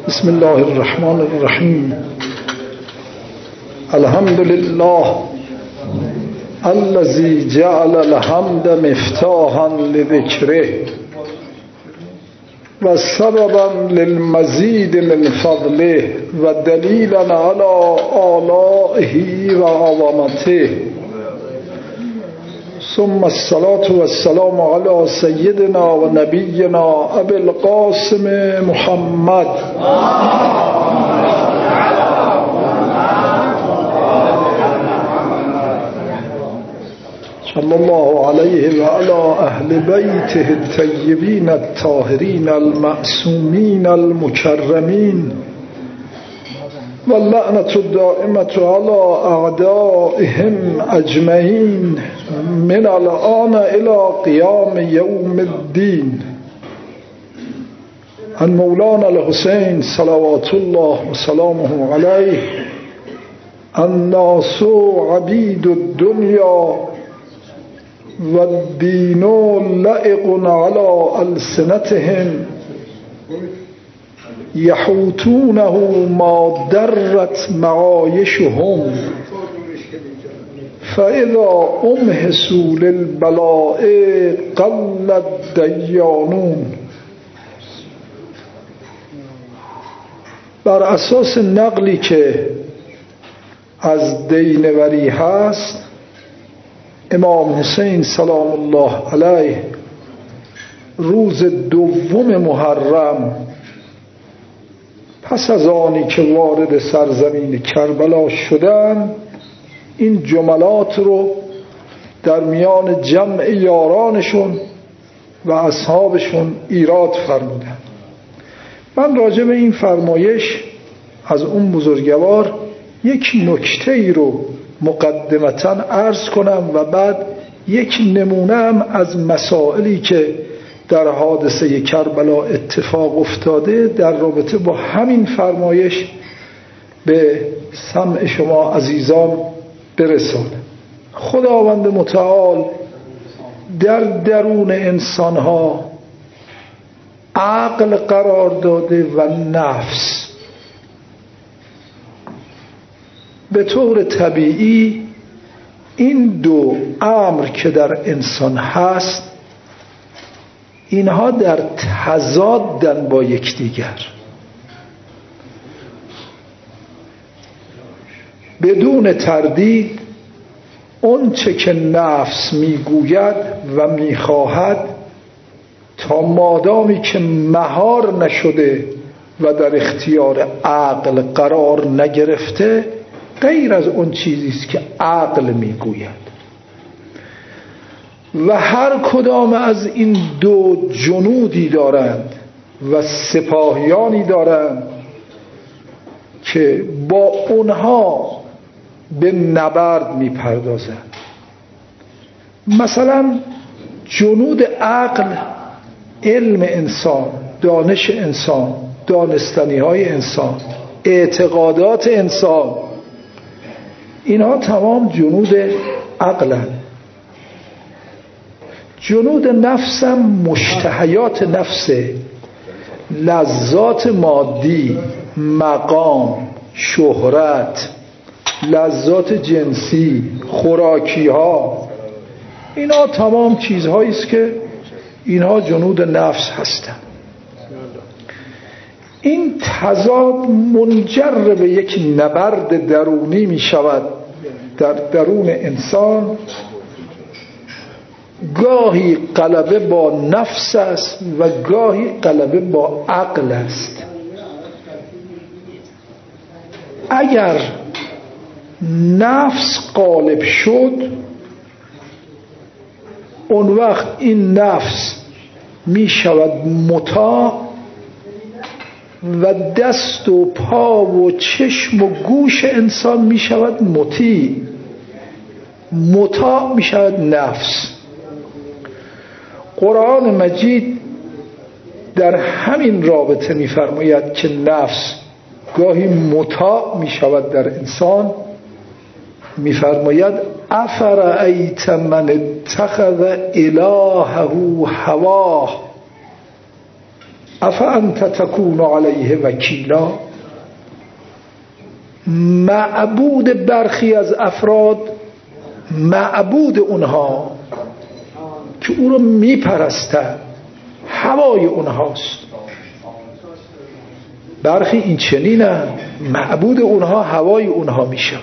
بسم الله الرحمن الرحیم. الحمد لله الذي جعل الحمد مفتاحا لذکره و سببا للمزید من فضله و دلیلا علی آلائه و عظمته، ثم الصلاة والسلام على سيدنا و نبینا ابی القاسم محمد صلی الله علیه و علی اهل بیته الطیبین الطاهرین المعصومین المکرمین و اللعنة الدائمة على اعدائهم اجمعین من الآن الى قیام یوم الدین. عن مولانا الحسین صلوات الله و سلامه علیه الناس عبید الدنیا و الدین لائق على السنتهم یحوتونه ما درت معایشهم فاذا امهسوا للبلاء قل الدیانون. بر اساس نقلی که از دینوری هست، امام حسین سلام الله علیه روز دوم محرم پس از آنی که وارد سرزمین کربلا شدند، این جملات رو در میان جمع یارانشون و اصحابشون ایراد فرمودند. من راجع به این فرمایش از اون بزرگوار یک نکته ای رو مقدمتاً عرض کنم و بعد یک نمونه هم از مسائلی که در حادثه کربلا اتفاق افتاده در رابطه با همین فرمایش به سمع شما عزیزان برسانم. خداوند متعال در درون انسانها عقل قرار داده و نفس. به طور طبیعی این دو امر که در انسان هست، اینها در تضادن با یکدیگر. بدون تردید اون چه که نفس میگوید و میخواهد تا مادامی که مهار نشده و در اختیار عقل قرار نگرفته غیر از اون چیزی است که عقل میگوید. و هر کدام از این دو جنودی دارند و سپاهیانی دارند که با اونها به نبرد میپردازند. مثلا جنود عقل، علم انسان، دانش انسان، دانستنی های انسان، اعتقادات انسان، اینها تمام جنود عقلن. جنود نفسم مشتهیات نفسه، لذات مادی، مقام، شهرت، لذات جنسی، خوراکی ها، اینا تمام چیزهایی است که اینها جنود نفس هستند. این تضاد منجر به یک نبرد درونی می شود در درون انسان. گاهی غلبه با نفس است و گاهی غلبه با عقل است. اگر نفس غالب شد، اون وقت این نفس می شود مطاع و دست و پا و چشم و گوش انسان می شود مطیع. مطاع می شود نفس. قرآن مجید در همین رابطه می فرماید که نفس گاهی مطاع می شود در انسان. می فرماید افرأیت من اتخذ الهه هواه افانت تکون علیه وکیلا. معبود برخی از افراد، معبود اونها که او رو میپرستن هوای اونهاست. برخی این چنینن، معبود اونها هوای اونها میشود.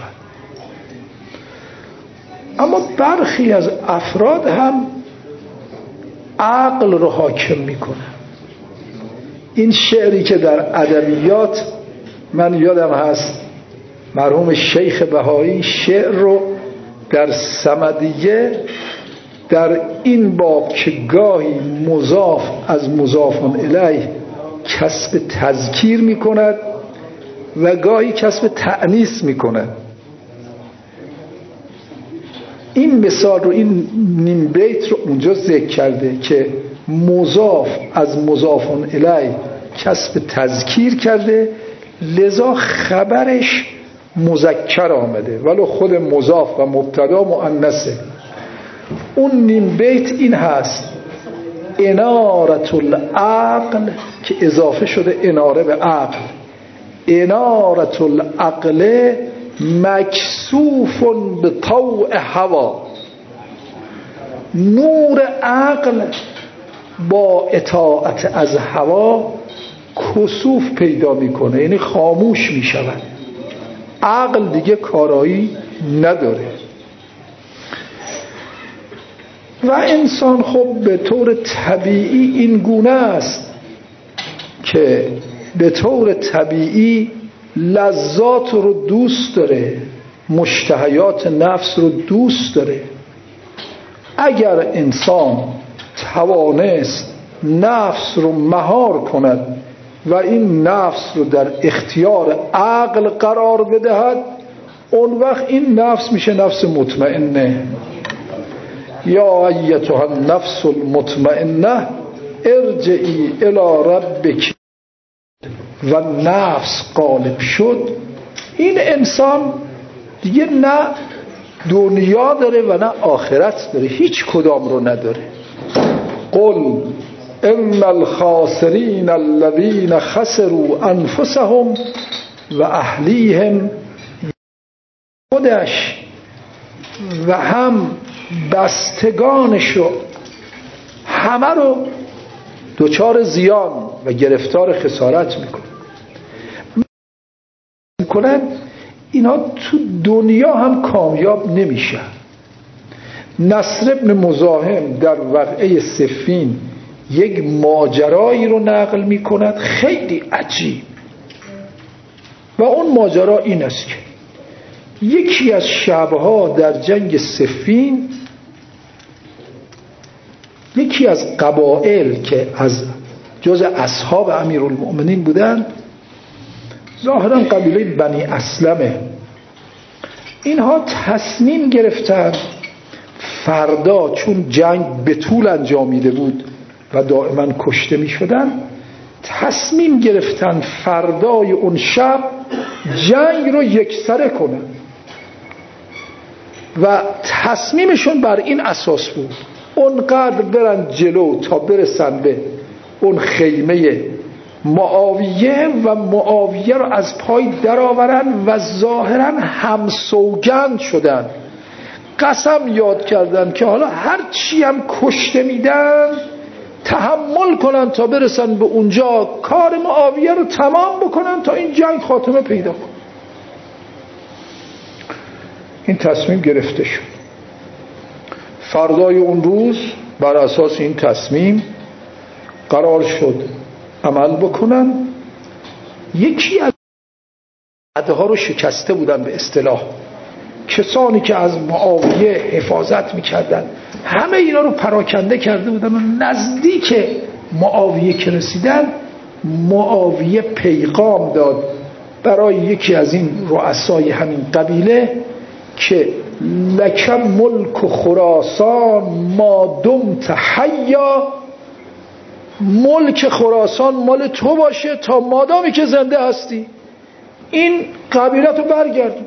اما برخی از افراد هم عقل رو حاکم میکنن. این شعری که در ادبیات من یادم هست مرحوم شیخ بهایی شعر رو در صمدیه در این باب که گاهی مضاف از مضاف الیه کسب تذکیر میکند و گاهی کسب تأنیث میکند، این مثال رو، این نیم بیت رو اونجا ذکر کرده که مضاف از مضاف الیه کسب تذکیر کرده، لذا خبرش مذکر آمده ولو خود مضاف و مبتدا مؤنثه. اون نیم بیت این هست: انارة العقل، که اضافه شده اناره به عقل، انارة العقل مکسوف به طوع هوا. نور عقل با اطاعت از هوا کسوف پیدا میکنه، یعنی خاموش میشود، عقل دیگه کارایی نداره. و انسان خب به طور طبیعی این گونه است که به طور طبیعی لذات رو دوست داره، مشتهیات نفس رو دوست داره. اگر انسان توانست نفس رو مهار کند و این نفس رو در اختیار عقل قرار بدهد، اون وقت این نفس میشه نفس مطمئنه. یا ایتها النفس المطمئنه ارجعی الی ربک. و نفس غالب شد، این انسان دیگه نه دنیا داره و نه آخرت داره، هیچ کدام رو نداره. قل ان الخاسرین الذین خسروا انفسهم و اهلیهم. خودش و هم بستگانشو همه رو دچار زیان و گرفتار خسارت میکنن. اینا تو دنیا هم کامیاب نمیشن. نصر ابن مزاحم در وقعه صفین یک ماجرایی رو نقل میکند خیلی عجیب، و اون ماجرا این است که یکی از شبها در جنگ صفین یکی از قبایل که از جز اصحاب امیرالمؤمنین بودن، ظاهرا قبیله بنی اسلمه، اینها تصمیم گرفتن فردا، چون جنگ به طول انجامیده بود و دائما کشته می شدن، تصمیم گرفتن فردای اون شب جنگ رو یکسره کنن و تصمیمشون بر این اساس بود اونقدر برن جلو تا برسن به اون خیمه معاویه و معاویه رو از پای درآورن و ظاهرا همسوگند شدن، قسم یاد کردن که حالا هر چی هم کشته میدن تحمل کنن تا برسن به اونجا، کار معاویه رو تمام بکنن تا این جنگ خاتمه پیدا کنه. این تصمیم گرفته شد. فردای اون روز بر اساس این تصمیم قرار شد عمل بکنن. یکی از عهدها رو شکسته بودن، به اصطلاح کسانی که از معاویه حفاظت میکردن همه اینا رو پراکنده کرده بودن و نزدیک معاویه که رسیدن، معاویه پیغام داد برای یکی از این رؤسای همین قبیله که لک ملک خراسان ما دمت حیا، ملک خراسان مال تو باشه تا مادامی که زنده هستی، این قبیلت رو برگردون.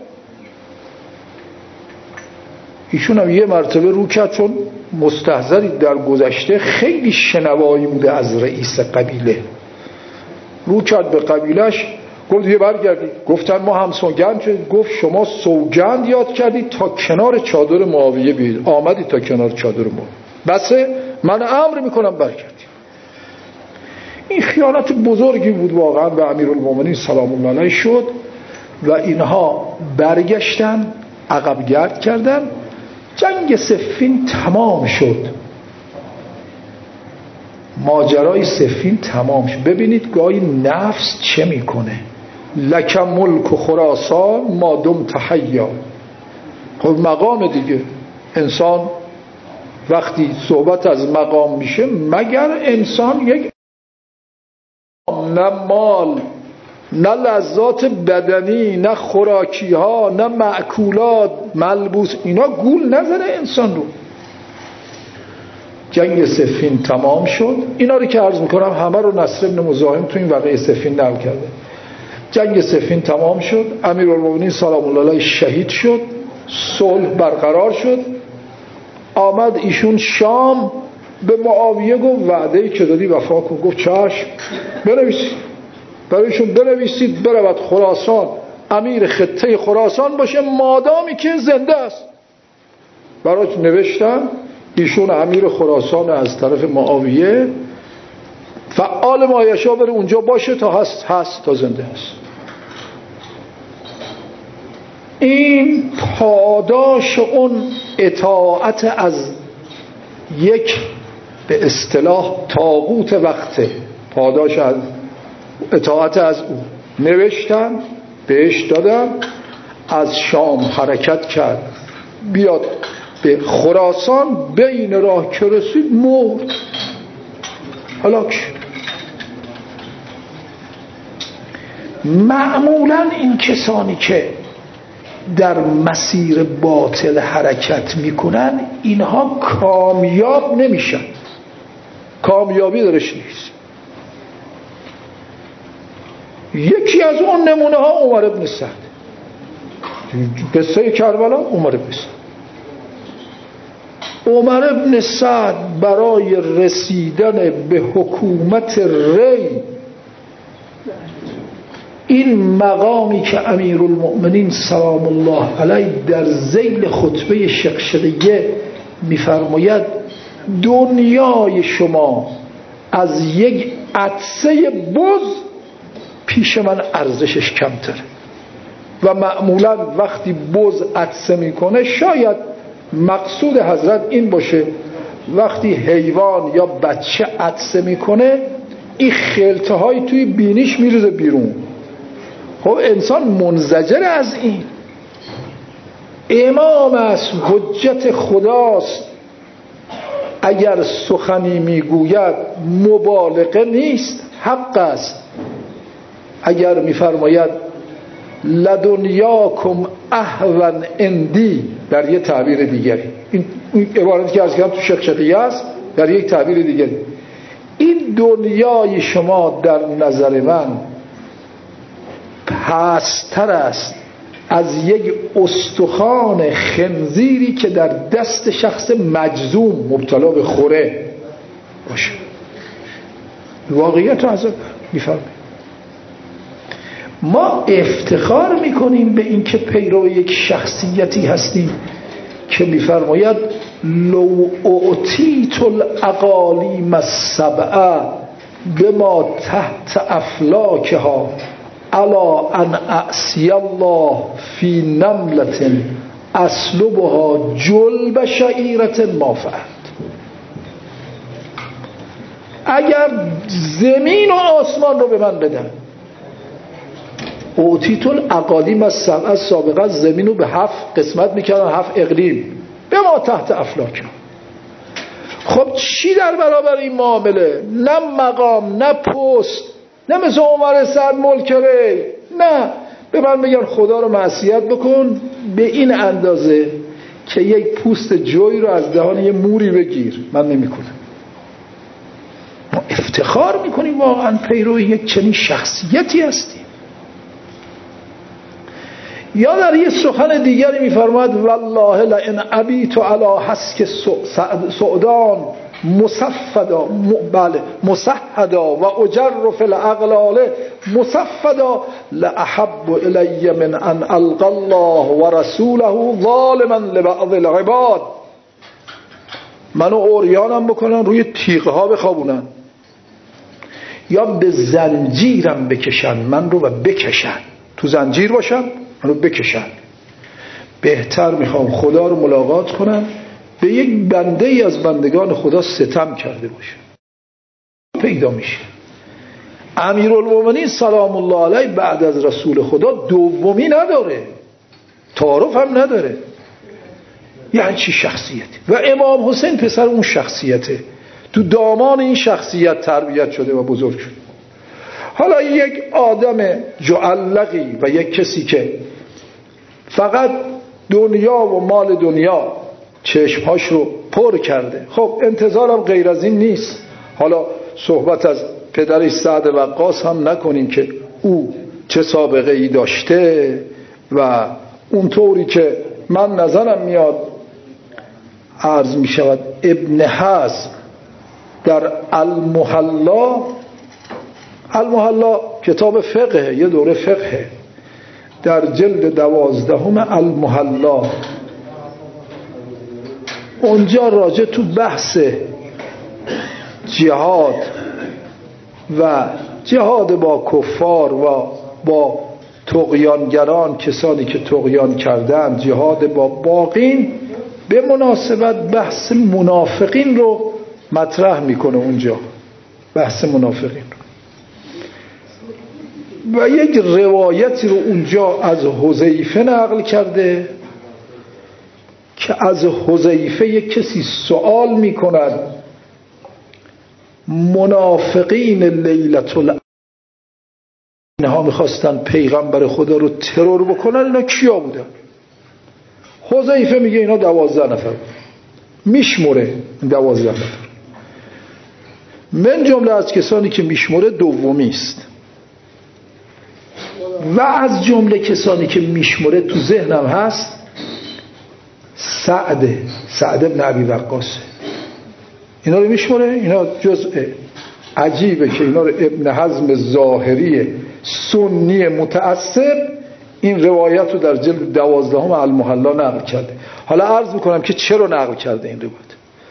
ایشون هم یه مرتبه رو کرد، چون مستحضری در گذشته خیلی شنوایی بوده از رئیس قبیله، رو کرد به قبیلش، گفت یه برگردید. گفتن ما هم سوگند شد. گفت شما سوگند یاد کردید تا کنار چادر معاویه بیاید، آمدید تا کنار چادر معاویه، بسه من امر میکنم برگردید. این خیانت بزرگی بود واقعا به امیرالمومنین سلام الله علیه شد و اینها برگشتن، عقب گرد کردن. جنگ صفین تمام شد، ماجرای صفین تمام شد. ببینید گاهی نفس چه میکنه. لک ملک خراسان ما دمت حیا. خب مقام دیگه، انسان وقتی صحبت از مقام میشه مگر انسان یک نه مال نه لذات بدنی نه خوراکی ها نه مأکولات ملبوس اینا گول نزنه انسان رو. جنگ صفین تمام شد. اینا رو که عرض میکنم همه رو نصر بن مزاحم تو این واقعه صفین نقل کرده. جنگ صفین تمام شد، امیرالمومنین سلام الله علیه شهید شد، صلح برقرار شد. آمد ایشون شام، به معاویه گفت وعده‌ای که دادی وفا کن. گفت چشم، بنویسید، برایشون بنویسید برود خراسان، امیر خطه خراسان باشه مادامی که زنده است. برایش نوشتن ایشون امیر خراسان از طرف معاویه، فعال مایشا بره اونجا باشه تا هست تا زنده است. این پاداش اون اطاعت از یک به اصطلاح طاغوت وقته، پاداش از اطاعت از او. نوشتن بهش دادن، از شام حرکت کرد بیاد به خراسان. بین راه که رسید مرد، هلاک شد. معمولا این کسانی که در مسیر باطل حرکت میکنن اینها کامیاب نمیشن، کامیابی درش نیست. یکی از اون نمونه ها عمر بن سعد، قصه کربلا. عمر بن سعد عمر بن سعد برای رسیدن به حکومت ری، این مقامی که امیرالمؤمنین سلام الله علیه در ذیل خطبه شقشقیه میفرماید دنیای شما از یک عطسه بز پیش من ارزشش کمتره. و معمولا وقتی بز عطسه میکنه شاید مقصود حضرت این باشه وقتی حیوان یا بچه عطسه میکنه این خلطه های توی بینیش میریزه بیرون. خب انسان منزجر از این. امام است، حجت خداست، اگر سخنی میگوید مبالغه نیست، حق است. اگر میفرماید لدنیاکم اهون اندی در یک تعبیر دیگری، این عبارتی که عرض کردم تو شقشقیه است، در یک تعبیر دیگری این دنیای شما در نظر من پستر است از یک استخوان خنزیری که در دست شخص مجذوم مبتلا به خوره باشه. واقعیت رو از میفرمایید. ما افتخار میکنیم به این که پیرو یک شخصیتی هستیم که میفرماید لو اعطیت الاقالیم السبعه بما تحت افلاکها الا ان اعصی الله فی نملة اسلبها جلب شعیرة ما فعلت. اگر زمین و آسمان رو به من بدن، اعطیت الاقالیم السبعه، از سابقا زمین رو به 7 قسمت میکردن، 7 اقلیم، به ما تحت افلاکها. خب چی در برابر این معامله؟ نه مقام، نه پست، نه مثل عمر سعد ملک ری، نه به من بگن خدا رو معصیت بکن به این اندازه که یک پوست جوی رو از دهان یه موری بگیر، من نمیکنم. ما افتخار میکنیم واقعا پیرو یک چنین شخصیتی هستیم. یا در یه سخن دیگری میفرماید والله لئن ابیت علی حسک سعدان مصفدا، بله مصحدا و اجر فی الاغلال مصفدا لاحب الی من ان القى الله و رسوله ظالما لبعض العباد. منو عریانم بکنن، روی تیغ ها بخوابونن، یا به زنجیرم بکشن من رو و بکشن، تو زنجیر باشم منو بکشن. بهتر میخوام خدا رو ملاقات کنم به یک بنده ای از بندگان خدا ستم کرده باشه. پیدا میشه امیرالمومنین سلام الله علیه بعد از رسول خدا دومی نداره، تعارف هم نداره. یعنی چی شخصیتی؟ و امام حسین پسر اون شخصیته، تو دامان این شخصیت تربیت شده و بزرگ شده. حالا یک آدم جعلقی و یک کسی که فقط دنیا و مال دنیا چشمهاش رو پر کرده، خب انتظارم غیر از این نیست. حالا صحبت از پدرش سعد وقاص هم نکنیم که او چه سابقه ای داشته و اونطوری که من نظرم میاد عرض می شود ابن حزم در المحلا کتاب فقه، یه دوره فقه، در جلد 12 المحلا اونجا راجع تو بحث جهاد و جهاد با کفار و با طغیانگران، کسانی که طغیان کردن، جهاد با باقین، به مناسبت بحث منافقین رو مطرح میکنه اونجا، بحث منافقین رو. و یک روایتی رو اونجا از حذیفه نقل کرده که از حذیفه یک کسی سوال میکند منافقین لیلة العقبه، اینها میخواستن پیغمبر خدا رو ترور بکنن، اینا کیا بودن؟ حذیفه میگه اینا 12 نفر، میشموره 12 نفر، من جمله از کسانی که میشموره دومی است و از جمله کسانی که میشموره تو ذهنم هست سعد ابن ابی وقاص. اینا رو میشموره. اینا جزء عجیبه که اینا رو ابن حزم ظاهری سنی متعصب این روایت رو در جلد 12 المحلا نقل کرده. حالا عرض میکنم که چرا نقل کرده این روایت.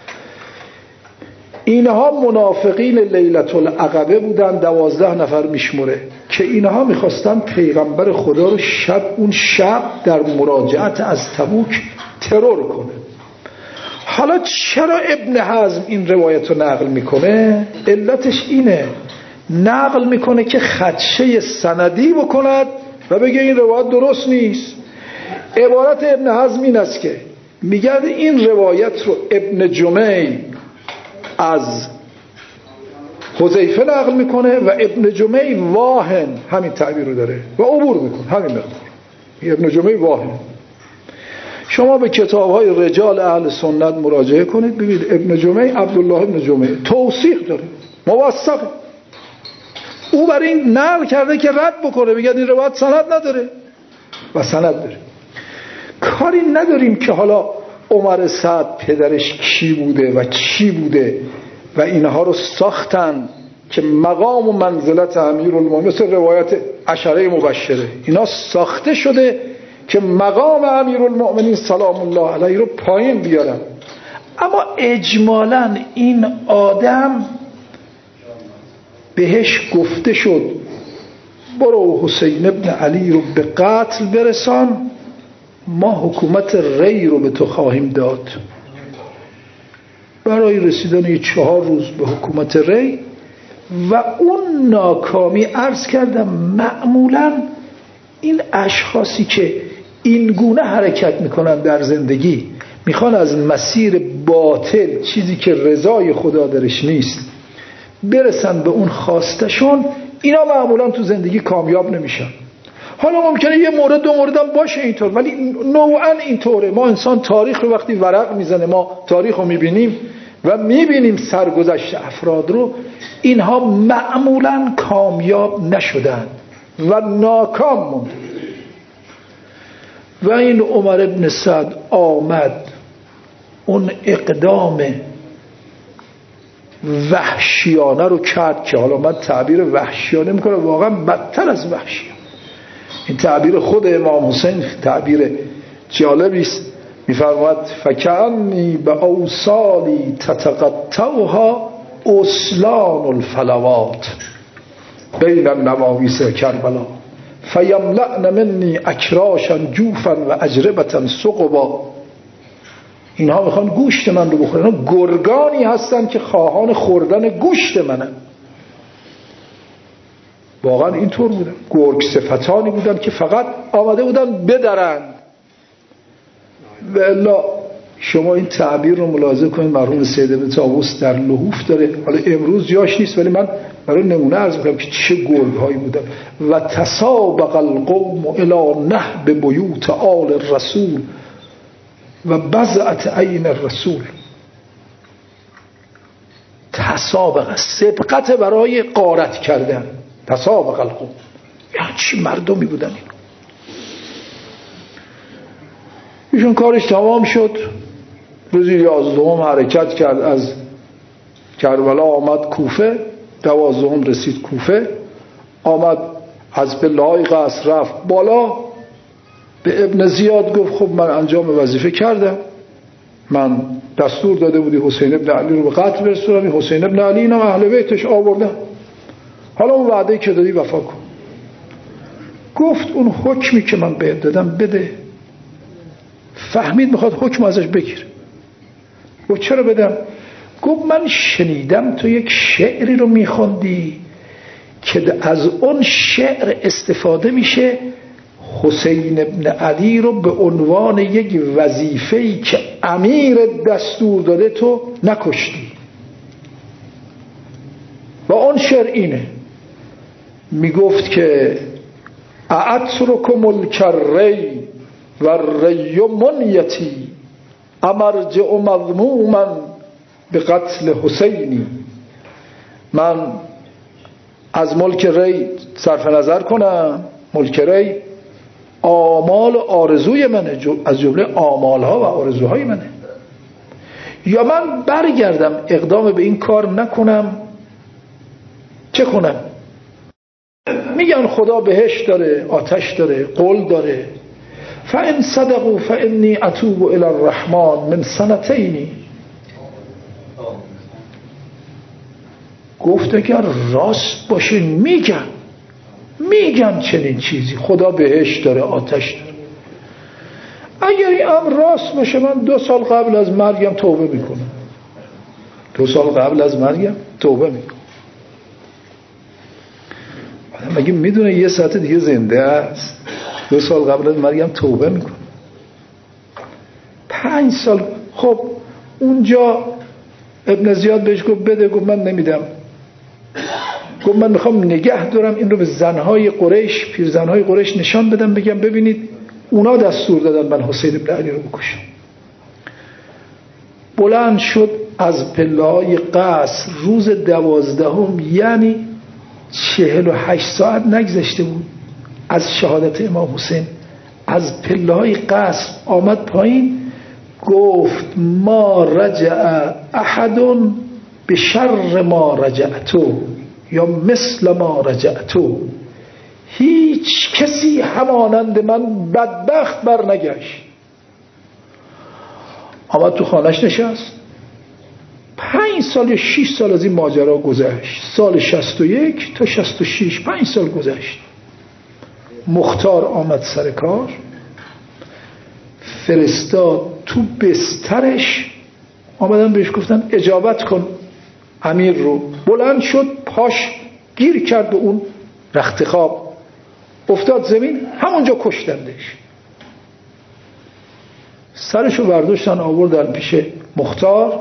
اینها منافقین لیلة العقبه بودن، 12 نفر میشموره که اینها میخواستن پیغمبر خدا رو اون شب در مراجعت از تبوک ترور کنه. حالا چرا ابن حزم این روایت رو نقل میکنه؟ علتش اینه، نقل میکنه که خدشه سندی بکند و بگه این روایت درست نیست. عبارت ابن حزم این است که میگه این روایت رو ابن جمی از حذیفه نقل میکنه و ابن جمی واهن، همین تعبیر رو داره و عبور میکنه همین مقدار. ابن جمی واهن. شما به کتاب‌های رجال اهل سنت مراجعه کنید ببینید ابن جمی، عبدالله ابن جمی توثیق داره، موثقه. او برای این نقل کرده که رد بکنه، بگه این روایت سند نداره و سند داره. کاری نداریم که حالا عمر سعد پدرش کی بوده و چی بوده و اینها رو ساختن که مقام و منزلت امیرالمومنین، مثل روایت عشره مبشره، اینا ساخته شده که مقام امیرالمومنین سلام الله علیه رو پایین بیارن. اما اجمالاً این آدم بهش گفته شد برو حسین ابن علی رو به قتل برسان، ما حکومت ری رو به تو خواهیم داد. برای رسیدن 4 روز به حکومت ری و اون ناکامی، عرض کردم معمولاً این اشخاصی که این گونه حرکت میکنن در زندگی، میخوان از مسیر باطل، چیزی که رضای خدا درش نیست، برسن به اون خواستشون، اینا معمولا تو زندگی کامیاب نمیشن. حالا ممکنه یه مورد 2 مورد هم باشه اینطور، ولی نوعا اینطوره. ما انسان تاریخ رو وقتی ورق میزنه، ما تاریخ رو میبینیم و میبینیم سرگذشت افراد رو، اینها معمولا کامیاب نشدن و ناکام موندن. و این عمر ابن سعد آمد اون اقدام وحشیانه رو کرد که حالا من تعبیر وحشیانه میکنم، واقعا بدتر از وحشیانه. این تعبیر خود امام حسین تعبیر جالبی است. میفرماید فکأنی به اوصالی تتقطعها اسلان الفلوات بین النوامیس کربلا فیملأن منی اکراشا جوفا و اجربتا ثقبا. اینها میخوان گوشت من رو بخورن، اینها گرگانی هستن که خواهان خوردن گوشت منن. واقعا اینطور بودن، گرگ صفتانی بودن که فقط آمده بودن بدرند. و الا شما این تعبیر رو ملاحظه کنید، مرحوم سید ابن طاووس در لحوف داره، حالا امروز جاش نیست ولی من برای نمونه عرض میکنم که چه گرگ هایی بودن. و تسابق القوم الی نهب بیوت آل الرسول و بضعت عین الرسول. تسابق، سبقت برای غارت کردن. تسابق القوم، یعنی چی مردمی بودن این. ایشون کارش تمام شد، روزی 11 حرکت کرد از کربلا آمد کوفه، 12 رسید کوفه، آمد از پله‌های قصر رفت بالا، به ابن زیاد گفت خب من انجام وظیفه کردم، من دستور داده بودی حسین ابن علی رو به قتل برسونم، حسین ابن علی اینم اهل بیتش آوردن، حالا اون وعده که دادی وفا کن. گفت اون حکمی که من بهت دادم بده. فهمید میخواد حکم ازش بگیر. گفت چرا بدم؟ گفت من شنیدم تو یک شعری رو میخوندی که از اون شعر استفاده میشه حسین ابن علی رو به عنوان یک وظیفه‌ای که امیر دستور داده تو نکشتی. و اون شعر اینه، میگفت که اعترکم الکری و ری منیتی امرجع مذموما به قتل حسینی. من از ملک ری صرف نظر کنم، ملک ری آمال و آرزوی منه، از جمله آمالها و آرزوهای منه، یا من برگردم اقدام به این کار نکنم. چه کنم؟ میگن خدا بهشت داره، آتش داره، قول داره. فان صدقوا فانی اتوب الی الرحمن من سنتین. گفت اگر راست باشه میگن چنین چیزی، خدا بهشت داره، آتش داره. اگر این امر راست باشه من 2 سال قبل از مرگم توبه میکنم. 2 سال قبل از مرگم توبه میکنم. آدم مگه میدونه یه ساعت دیگه زنده است؟ 2 سال قبل از مرگم توبه میکنم. 5 سال. خب اونجا ابن زیاد بهش گفت بده، گفت من نمیدم. گفت من میخوام نگه دارم این رو به زنهای قریش، پیرزنهای قریش نشان بدم، بگم ببینید اونا دستور دادن من حسین ابن علی رو بکشم. بلند شد از پله‌های قصر روز 12، یعنی 48 ساعت نگذشته بود از شهادت امام حسین، از پله‌های قصر آمد پایین، گفت ما رجع احد به شر ما رجعتو یا مثل ما رجعتو. هیچ کسی همانند من بدبخت بر نگشت. آمد تو خانهش نشست. 5 سال یا 6 سال از این ماجرا گذشت، سال 61 تا 66، 5 سال گذشت. مختار آمد سر کار، فرستاد تو بسترش، آمدن بهش گفتن اجابت کن امیر رو. بلند شد، پاش گیر کرد به اون رخت خواب، افتاد زمین، همونجا کشتندش. سرشو برداشتن آوردن پیش مختار.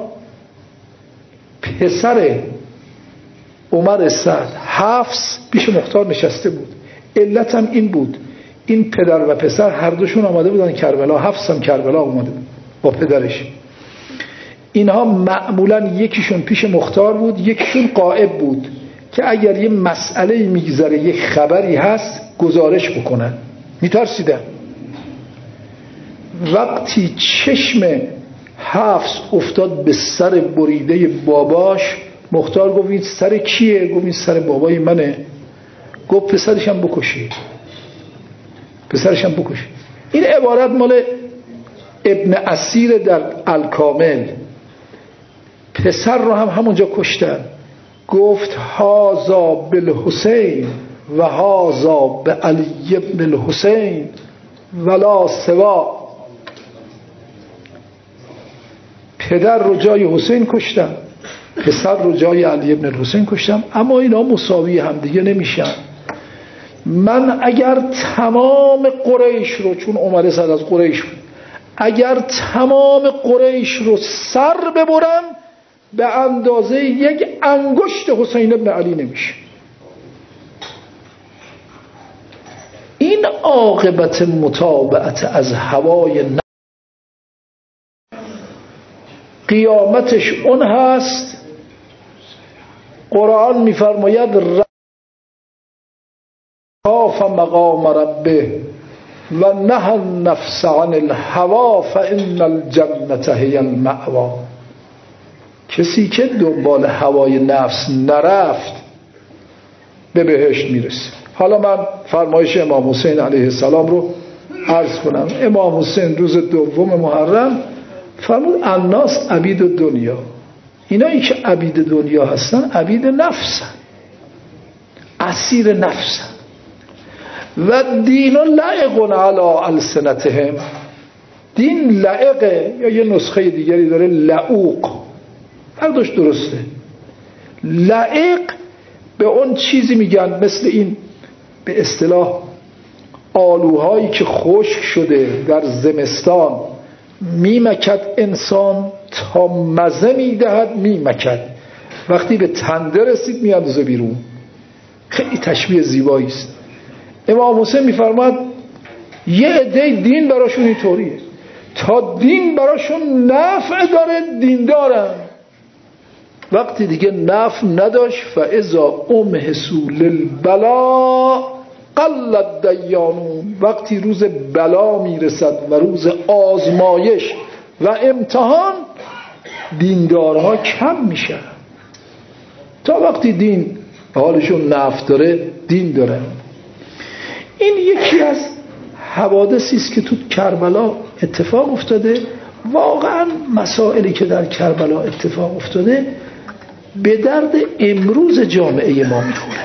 پسر عمر سعد حفص پیش مختار نشسته بود. علت هم این بود، این پدر و پسر هر دوشون آمده بودن کربلا، حفص هم کربلا آمده بود با پدرش. اینها معمولا یکیشون پیش مختار بود، یکیشون غائب بود که اگر یه مسئله میگذره، یک خبری هست گزارش بکنن. میترسیدن. وقتی چشم حفص افتاد به سر بریده باباش، مختار گفت این سر کیه؟ گفت این سر بابای منه. گفت پسرشم بکشی، پسرشم بکشی. این عبارت مال ابن اسیر در الکامل. پسر رو هم همونجا کشتن. گفت هازا بالحسین و هازا به علی ابن الحسین ولا سوا. پدر رو جای حسین کشتم، پسر رو جای علی ابن الحسین کشتم، اما اینا مساوی هم دیگه نمیشن. من اگر تمام قریش رو، چون عمر صد از قریش بود، اگر تمام قریش رو سر ببرم به اندازه یک انگشت حسین ابن علی نمیشه. این عاقبت متابعت از هوای نفس قیامتش اون هست. قرآن میفرماید خاف مقام ربه و نهى النفس عن الهوى فإن الجنة هي المأوى. کسی که دنبال هوای نفس نرفت به بهشت میرسه. حالا من فرمایش امام حسین علیه السلام رو عرض کنم. امام حسین روز دوم محرم فرمود الناس عبید دنیا. اینایی که عبید دنیا هستن عبید نفسن، اسیر نفسن. و دین لعق علی السنتهم. دین لعقه، یا یه نسخه دیگری داره لعوق، هر دوش درسته. لعق به اون چیزی میگن مثل این به اصطلاح آلوهایی که خشک شده در زمستان میمکد انسان تا مزه میدهد، میمکد، وقتی به تنده رسید میاندازه بیرون. خیلی تشبیه زیبایی است. امام حسین میفرماد یه عده دین براشون اینطوریه، تا دین براشون نفع داره دین دارن، وقتی دیگه نفع نداشت فاذا امحسوا للبلا قل الدیانون. وقتی روز بلا میرسد و روز آزمایش و امتحان دیندارها کم میشن، تا وقتی دین حالشون نفع داره دین داره. این یکی از حوادثی است که تو کربلا اتفاق افتاده. واقعا مسائلی که در کربلا اتفاق افتاده به درد امروز جامعه ما میخوره.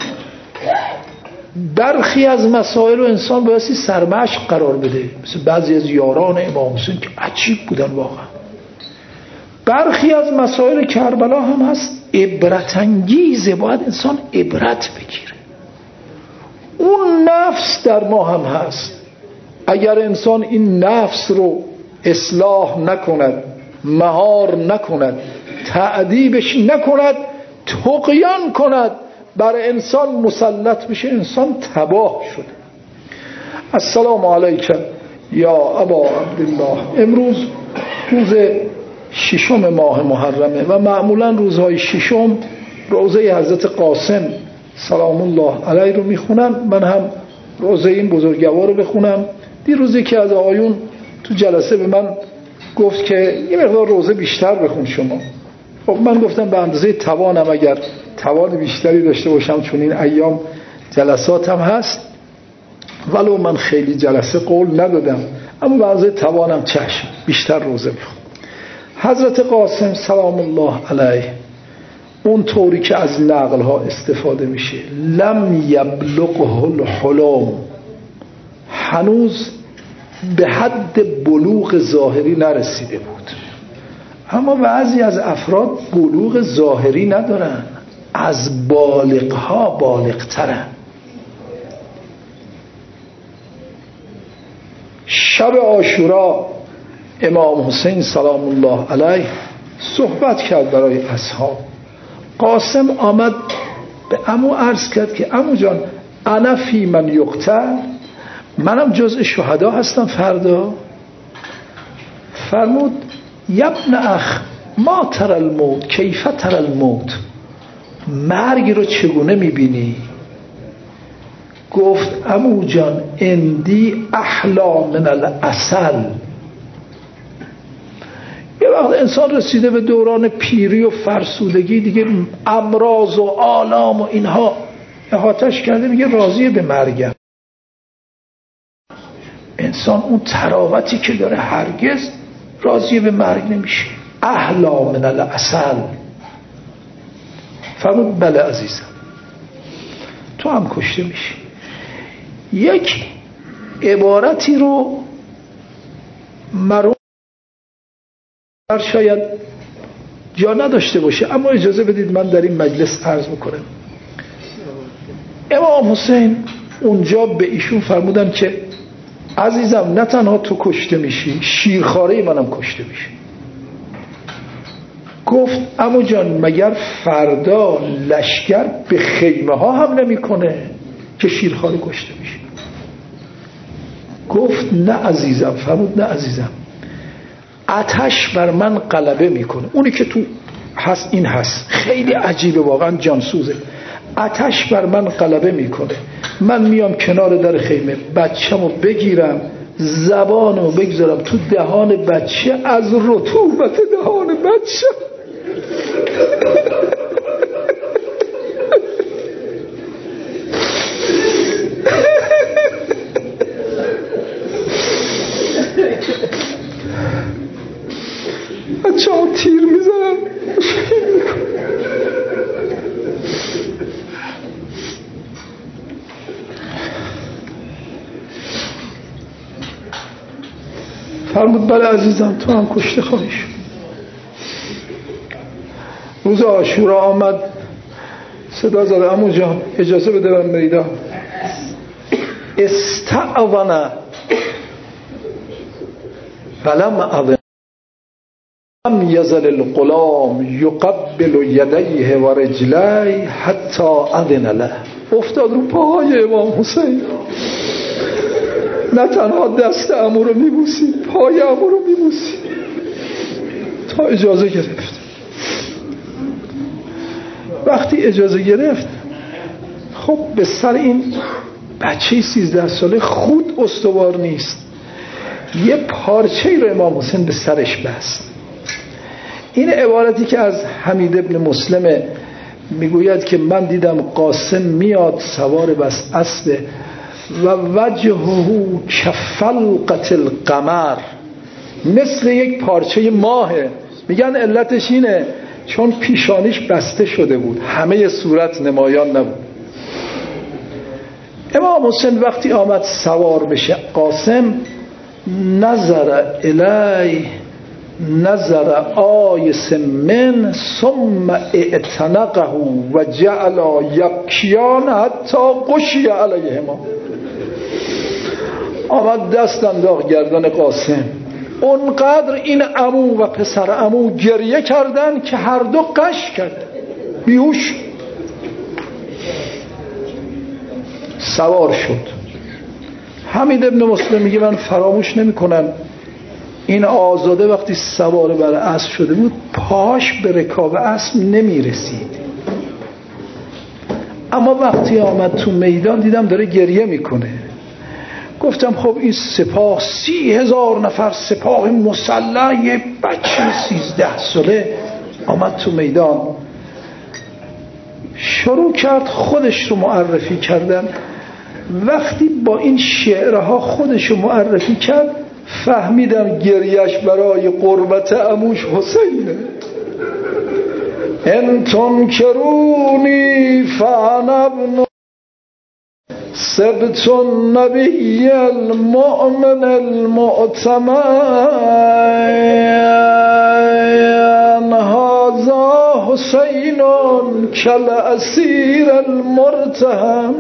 برخی از مسائل رو انسان بایستی سرمشق قرار بده، مثل بعضی از یاران امام حسین که عجیب بودن واقعا. برخی از مسائل کربلا هم هست عبرت انگیزه، باید انسان عبرت بگیره. اون نفس در ما هم هست. اگر انسان این نفس رو اصلاح نکند، مهار نکند، تعذیبش نکند، طغیان کند، بر انسان مسلط بشه، انسان تباه شده. السلام علیکم یا ابا عبدالله. امروز روز ششم ماه محرمه و معمولا روزهای ششم روزه حضرت قاسم سلام الله علیه رو میخونن. من هم روزه این بزرگوار رو بخونم. دیروزی که از آقایون تو جلسه به من گفت که یه مقدار روزه بیشتر بخون شما. خب من گفتم به اندازه توانم، اگر توان بیشتری داشته باشم، چون این ایام جلساتم هست، ولو من خیلی جلسه قول ندادم، اما به اندازه توانم چشم بیشتر روزه بخون. حضرت قاسم سلام الله علیه اون طوری که از نقل ها استفاده میشه، لم یبلغه الحلم، هنوز به حد بلوغ ظاهری نرسیده بود. اما بعضی از افراد بلوغ ظاهری ندارن، از بالغها بالغترن. شب عاشورا امام حسین سلام الله علیه صحبت کرد برای اصحاب. قاسم آمد به عمو عرض کرد که عمو جان انا فی من یقتل، منم جزء شهدا هستم فردا. فرمود یبن اخ ما تر الموت کیف تر الموت، مرگ رو چگونه میبینی؟ گفت عمو جان اندی احلا من العسل. یه وقت انسان رسیده به دوران پیری و فرسودگی دیگه امراض و آلام و اینها احاطه‌اش کرده، میگه راضی به مرگم. انسان اون تراوتی که داره هرگز راضی به مرگ نمیشه. احلا من العسل. فرمود بله عزیزم تو هم کشته میشی. یک عبارتی رو مرحوم شاید جا نداشته باشه، اما اجازه بدید من در این مجلس عرض بکنم. امام حسین اونجا به ایشون فرمودن که عزیزم نه تنها تو کشته میشی، شیرخواره منم کشته میشه. گفت عمو جان مگر فردا لشکر به خیمه ها حمله میکنه که شیرخواره کشته میشه؟ گفت نه عزیزم. فرمود نه عزیزم، آتش بر من غلبه میکنه. اونی که تو هست این هست، خیلی عجیبه واقعا، جانسوزه. آتش بر من غلبه میکنه، من میام کنار در خیمه، بچه‌مو بگیرم، زبانو بگذارم تو دهان بچه، از رطوبت دهان بچه بچه‌مو تیر میزنم. فرمود بله عزیزم تو هم کشته خواهی شد. روز عاشورا آمد، صدا زد عمو جان اجازه بده من میدان. استعونا فلم اذن لم یزل الغلام یقبل یدیه و رجلیه حتی اذن له. افتاد رو پاهای امام حسین، نه تنها دست عمو رو میبوسی، پای عمو رو میبوسی تا اجازه گرفت. وقتی اجازه گرفت، خب به سر این بچه 13 ساله خود استوار نیست، یه پارچه‌ای رو امام حسین به سرش بست. این عبارتی که از حمید ابن مسلم میگوید که من دیدم قاسم میاد سوار بس اسب و وجهه کفلقة القمر، مثل یک پارچه ماهه. میگن علتش اینه چون پیشانیش بسته شده بود، همه صورت نمایان نبود. امام حسین وقتی آمد سوار بشه قاسم، نظر الی نظر آیس من ثم اعتنقه و جعل یبکیان حتی غشی علیهما. آمد دست انداخت گردن قاسم، اونقدر این عمو و پسر عمو گریه کردن که هر دو قش کرد، بیهوش. سوار شد. حمید ابن مسلم میگه من فراموش نمی کنم این آزاده وقتی سوار بر اسب شده بود پاش به رکاب اسب نمی رسید، اما وقتی آمد تو میدان دیدم داره گریه میکنه. گفتم خب این سپاه 30,000 نفر سپاه مسلح، یه بچه 13 ساله آمد تو میدان. شروع کرد خودش رو معرفی کردن. وقتی با این شعرها خودش رو معرفی کرد فهمیدم گریهش برای قربت عموش حسینه. ان تنکرونی فانا ابن سبت النبی المؤمن المؤتمن هذا حسین کالاسیر المرتهم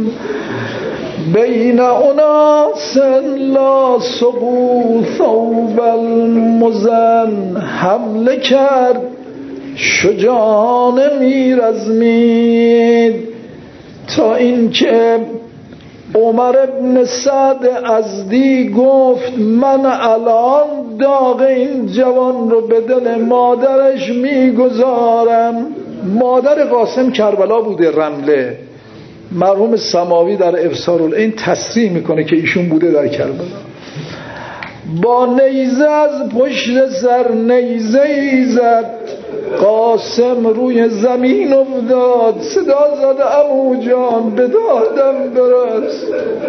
بین اناس لا سقو ثوب المزن. حمله کرد شجاعانه میرزمید تا اینکه عمر ابن سعد ازدی گفت من الان داغ این جوان رو به دل مادرش میگذارم. مادر قاسم کربلا بوده، رمله. مرحوم سماوی در ابصارالعین تصریح میکنه که ایشون بوده در کربلا. با نیزه از پشت سر نیزه ای زد، قاسم روی زمین افتاد، صدا زد عمو جان به دادم برس.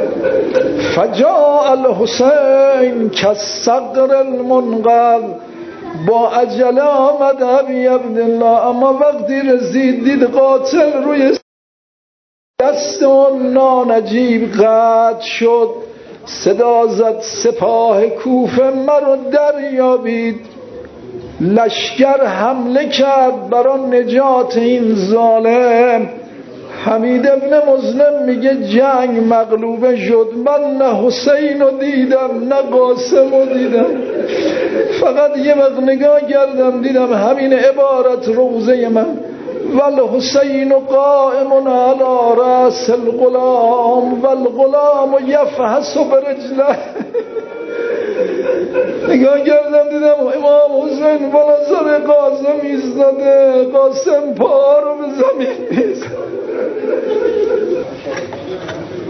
فجاء الحسین کالصقر المنقر، با عجله آمد ابی عبدالله، اما وقتی رسید دید قاتل روی دست اون نانجیب قطع شد. صدا زد سپاه کوفه مرا دریابید. لشکر حمله کرد برای نجات این ظالم. حمید ابن مسلم میگه جنگ مغلوبه شد، من نه حسین رو دیدم نه قاسم رو دیدم، فقط یه وقت نگاه کردم دیدم همین عبارت روزه من، والحسین قائم علی رأس الغلام والغلام یفحص برجله. نگاه کردم دیدم امام حسین بالا سر قاسم ایستاده، قاسم پا رو به زمین میزد.